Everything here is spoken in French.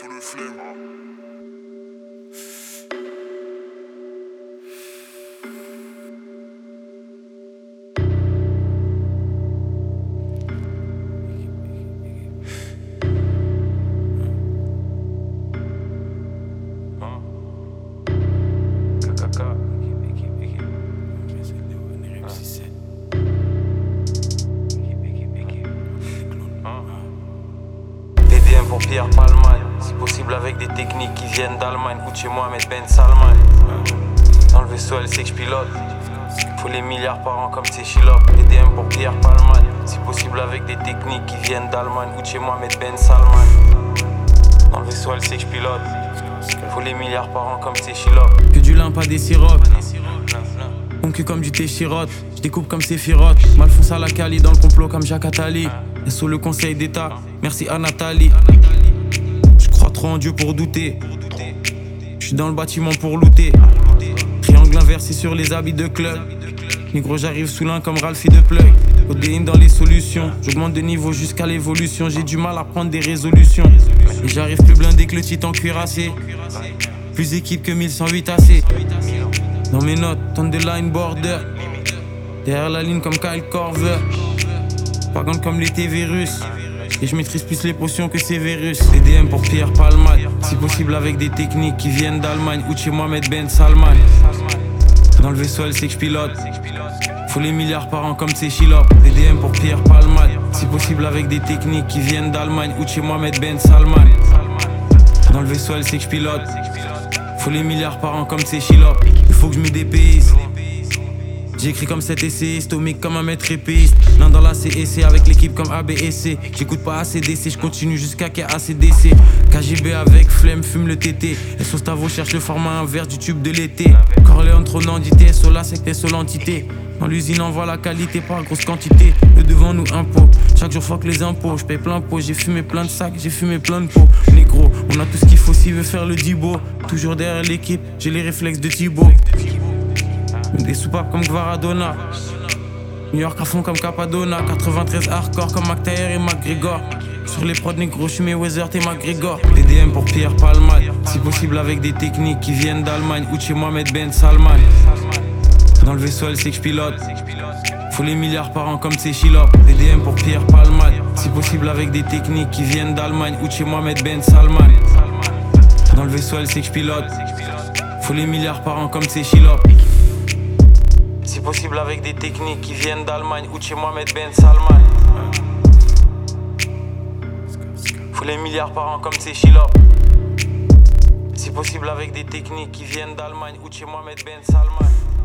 le flemme. TDM pour Pierre Palman, si possible avec des techniques qui viennent d'Allemagne. Ou de chez Mohamed Ben Salman. Dans le vaisseau elle sait que j'pilote. Faut les milliards par an comme c'est Chilop. TDM pour Pierre Palman, si possible avec des techniques qui viennent d'Allemagne. Ou de chez Mohamed Ben Salman. Dans le vaisseau elle sait que j'pilote. Faut les milliards par an comme c'est Chilop. Que du lin, pas des sirops. Mon cul comme du thé chirote. J'découpe comme Sephiroth. M'Alphonse à la Cali dans le complot comme Jacques Attali. Et sous le conseil d'état, merci à Nathalie. J'crois trop en Dieu pour douter. J'suis dans le bâtiment pour looter. Triangle inversé sur les habits de club. Négro j'arrive sous l'un comme Ralphie de Plug. Odéine dans les solutions. J'augmente de niveau jusqu'à l'évolution. J'ai du mal à prendre des résolutions. Et j'arrive plus blindé que le titan cuirassé. Plus équipe que 1108 AC. Dans mes notes, tonne de line border. Derrière la ligne comme Kyle Korver. Pas grande comme les T-Virus. Et je maîtrise plus les potions que Severus. TDM pour Pierre Palman, si possible avec des techniques qui viennent d'Allemagne. Ou de chez Mohamed Ben Salman. Dans le vaisseau elle sait que j'pilote. Faut les milliards par an comme c'est Chilop. TDM pour Pierre Palman, si possible avec des techniques qui viennent d'Allemagne. Ou de chez Mohamed Ben Salman. Dans le vaisseau elle sait que j'pilote. Faut les milliards par an comme c'est Chilop. Il faut que je me dépayse. J'écris comme cet essayiste, stomique comme un maître épéiste. L'un dans la CEC avec l'équipe comme ABSC. J'écoute pas ACDC, j'continue jusqu'à qu'il y ait ACDC. KGB avec flemme, fume le TT. SO Stavo cherche le format inverse du tube de l'été. Corléone trop nandité, Sola secte SO l'entité. Dans l'usine envoie la qualité par grosse quantité. Le devant nous impôt, chaque jour fuck les impôts. J'paye plein pot, j'ai fumé plein de sacs, j'ai fumé plein de pots. Négro, on a tout ce qu'il faut s'il veut faire le Dibo. Toujours derrière l'équipe, j'ai les réflexes de Thibaut. Des soupapes comme Gvaradona. New York à fond comme Capadona. 93 hardcore comme McTayer et McGregor. Sur les prods négro, j'suis Mayweather, t'es McGregor. TDM pour Pierre Palman, si possible avec des techniques qui viennent d'Allemagne. Ou de chez Mohamed Ben Salman. Dans le vaisseau elle sait que j'pilote. Faut les milliards par an comme c'est Chilop. TDM pour Pierre Palman, si possible avec des techniques qui viennent d'Allemagne. Ou de chez Mohamed Ben Salman. Dans le vaisseau elle sait que j'pilote. Faut les milliards par an comme c'est Chilop. Si possible avec des techniques qui viennent d'Allemagne. Ou de chez Mohamed Ben Salman. Faut les milliards par an comme c'est Chilop. Si possible avec des techniques qui viennent d'Allemagne. Ou de chez Mohamed Ben Salman.